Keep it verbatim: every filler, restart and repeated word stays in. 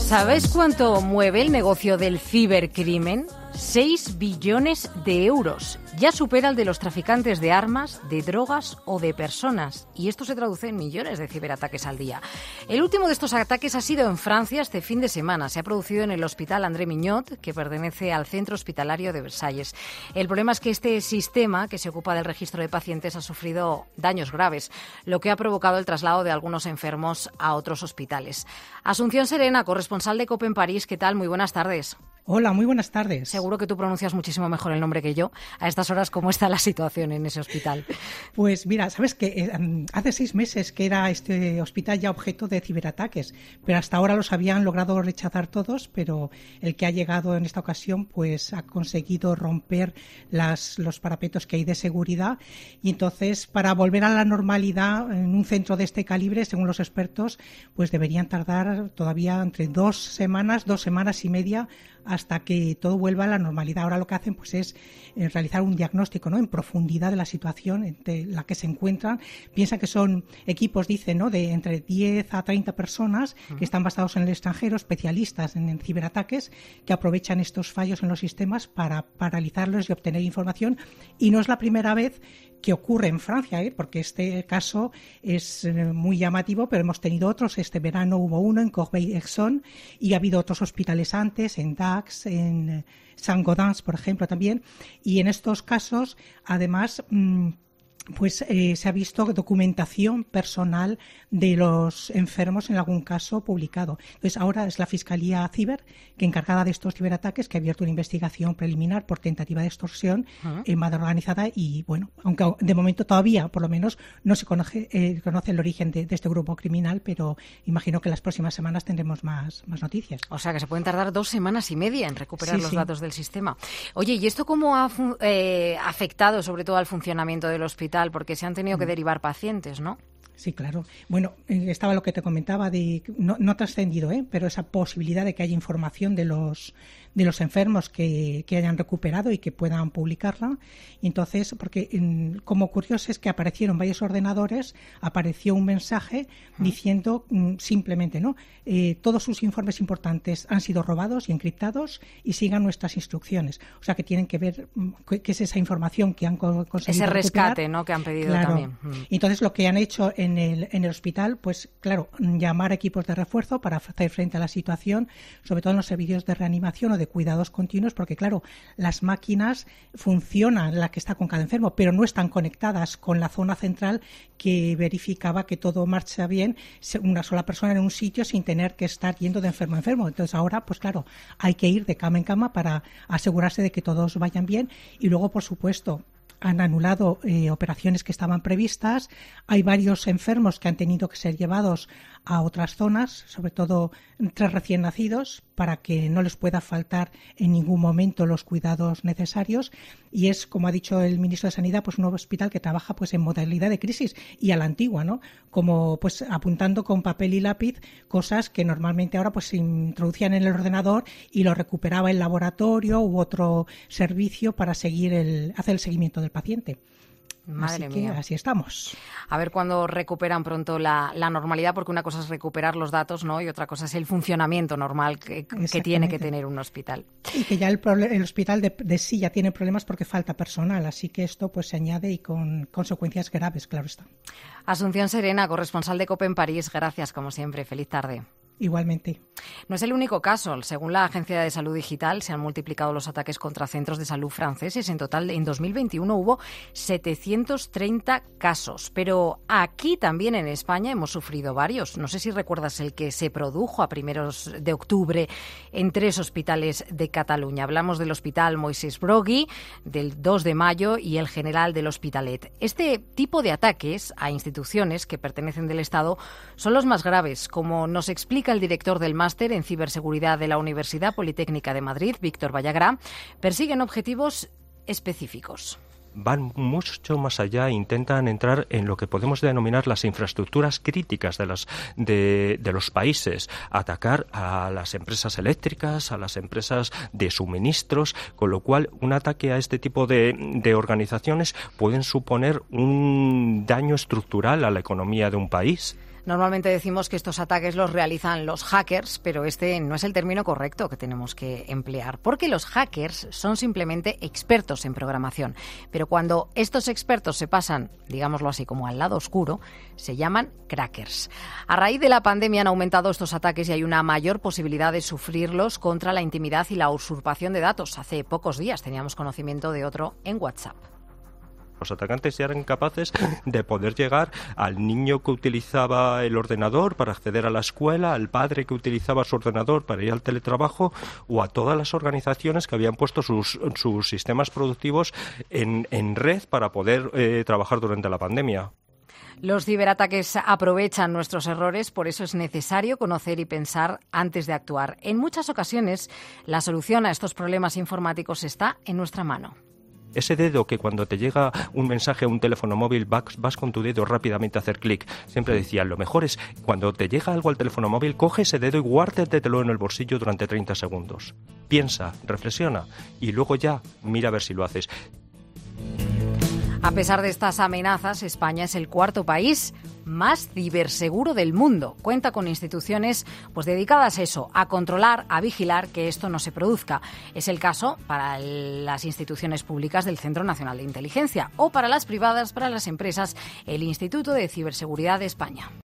¿Sabéis cuánto mueve el negocio del cibercrimen? seis billones de euros. Ya supera el de los traficantes de armas, de drogas o de personas. Y esto se traduce en millones de ciberataques al día. El último de estos ataques ha sido en Francia este fin de semana. Se ha producido en el Hospital André Mignot, que pertenece al Centro Hospitalario de Versalles. El problema es que este sistema, que se ocupa del registro de pacientes, ha sufrido daños graves, lo que ha provocado el traslado de algunos enfermos a otros hospitales. Asunción Serena, corresponsal de COPE en París. ¿Qué tal? Muy buenas tardes. Hola, muy buenas tardes. Seguro que tú pronuncias muchísimo mejor el nombre que yo. A estas horas, ¿cómo está la situación en ese hospital? Pues mira, sabes que eh, hace seis meses que era este hospital ya objeto de ciberataques, pero hasta ahora los habían logrado rechazar todos, pero el que ha llegado en esta ocasión pues ha conseguido romper las, los parapetos que hay de seguridad, y entonces para volver a la normalidad en un centro de este calibre, según los expertos, pues deberían tardar todavía entre dos semanas, dos semanas y media hasta que todo vuelva a la normalidad. Ahora lo que hacen pues es eh, realizar un diagnóstico, ¿no?, en profundidad de la situación en la que se encuentran. Piensa que son equipos, dicen, ¿no?, de entre diez a treinta personas que están basados en el extranjero, especialistas en, en ciberataques, que aprovechan estos fallos en los sistemas para paralizarlos y obtener información. Y no es la primera vez que ocurre en Francia, ¿eh? Porque este caso es eh, muy llamativo, pero hemos tenido otros. Este verano hubo uno en Corbeil-Essonnes y ha habido otros hospitales antes, en Dax, en eh, Saint-Gaudens, por ejemplo, también. Y en estos casos, además, mmm, pues eh, se ha visto documentación personal de los enfermos en algún caso publicado. Entonces ahora es la Fiscalía Ciber, que encargada de estos ciberataques, que ha abierto una investigación preliminar por tentativa de extorsión uh-huh. en banda organizada, y bueno, aunque de momento todavía, por lo menos, no se conoce, eh, conoce el origen de, de este grupo criminal, pero imagino que en las próximas semanas tendremos más, más noticias. O sea que se pueden tardar dos semanas y media en recuperar sí, los sí. datos del sistema. Oye, ¿y esto cómo ha eh, afectado sobre todo al funcionamiento del hospital? Porque se han tenido que derivar pacientes, ¿no? Sí, claro. Bueno, estaba lo que te comentaba, de no, no ha trascendido, ¿eh? pero esa posibilidad de que haya información de los de los enfermos que, que hayan recuperado y que puedan publicarla. Y entonces, porque en, como curioso es que aparecieron varios ordenadores, apareció un mensaje diciendo mm, simplemente, ¿no? Eh, todos sus informes importantes han sido robados y encriptados y sigan nuestras instrucciones. O sea que tienen que ver mm, qué es esa información que han co- conseguido ese rescate, recuperar. ¿no?, que han pedido claro. también. Mm. Entonces lo que han hecho en el, en el hospital, pues claro, llamar equipos de refuerzo para hacer frente a la situación, sobre todo en los servicios de reanimación o de cuidados continuos, porque claro, las máquinas funcionan, la que está con cada enfermo, pero no están conectadas con la zona central que verificaba que todo marcha bien, una sola persona en un sitio sin tener que estar yendo de enfermo a enfermo. Entonces ahora, pues claro, hay que ir de cama en cama para asegurarse de que todos vayan bien. Y luego, por supuesto, han anulado eh, operaciones que estaban previstas. Hay varios enfermos que han tenido que ser llevados a otras zonas, sobre todo tres recién nacidos, para que no les pueda faltar en ningún momento los cuidados necesarios. Y es, como ha dicho el ministro de Sanidad, pues un nuevo hospital que trabaja pues en modalidad de crisis y a la antigua, ¿no? Como pues apuntando con papel y lápiz cosas que normalmente ahora pues se introducían en el ordenador y lo recuperaba el laboratorio u otro servicio para seguir el hacer el seguimiento del paciente. Madre así que mía. así estamos. A ver cuándo recuperan pronto la, la normalidad, porque una cosa es recuperar los datos, ¿no?, y otra cosa es el funcionamiento normal que, que tiene que tener un hospital. Y que ya el, el hospital de, de sí ya tiene problemas porque falta personal, así que esto pues se añade y con consecuencias graves, claro está. Asunción Serena, corresponsal de COPE en París, gracias como siempre, feliz tarde. Igualmente. No es el único caso. Según la Agencia de Salud Digital, se han multiplicado los ataques contra centros de salud franceses. En total, en dos mil veintiuno hubo setecientos treinta casos. Pero aquí también en España hemos sufrido varios. No sé si recuerdas el que se produjo a primeros de octubre en tres hospitales de Cataluña. Hablamos del Hospital Moisés Broggi, del dos de mayo y el General del Hospitalet. Este tipo de ataques a instituciones que pertenecen del Estado son los más graves, como nos explica el director del máster en ciberseguridad de la Universidad Politécnica de Madrid, Víctor Vallagrá. Persiguen objetivos específicos. Van mucho más allá, intentan entrar en lo que podemos denominar las infraestructuras críticas de, las, de, de los países, atacar a las empresas eléctricas, a las empresas de suministros, con lo cual un ataque a este tipo de, de organizaciones pueden suponer un daño estructural a la economía de un país. Normalmente decimos que estos ataques los realizan los hackers, pero este no es el término correcto que tenemos que emplear, porque los hackers son simplemente expertos en programación. Pero cuando estos expertos se pasan, digámoslo así, como al lado oscuro, se llaman crackers. A raíz de la pandemia han aumentado estos ataques y hay una mayor posibilidad de sufrirlos contra la intimidad y la usurpación de datos. Hace pocos días teníamos conocimiento de otro en WhatsApp. Los atacantes ya eran capaces de poder llegar al niño que utilizaba el ordenador para acceder a la escuela, al padre que utilizaba su ordenador para ir al teletrabajo o a todas las organizaciones que habían puesto sus, sus sistemas productivos en, en red para poder eh, trabajar durante la pandemia. Los ciberataques aprovechan nuestros errores, por eso es necesario conocer y pensar antes de actuar. En muchas ocasiones, la solución a estos problemas informáticos está en nuestra mano. Ese dedo que cuando te llega un mensaje a un teléfono móvil vas, vas con tu dedo rápidamente a hacer clic. Siempre decía, lo mejor es cuando te llega algo al teléfono móvil, coge ese dedo y guárdatelo en el bolsillo durante treinta segundos. Piensa, reflexiona y luego ya mira a ver si lo haces. A pesar de estas amenazas, España es el cuarto país más ciberseguro del mundo. Cuenta con instituciones pues dedicadas a eso, a controlar, a vigilar que esto no se produzca. Es el caso para las instituciones públicas del Centro Nacional de Inteligencia o para las privadas, para las empresas, el Instituto de Ciberseguridad de España.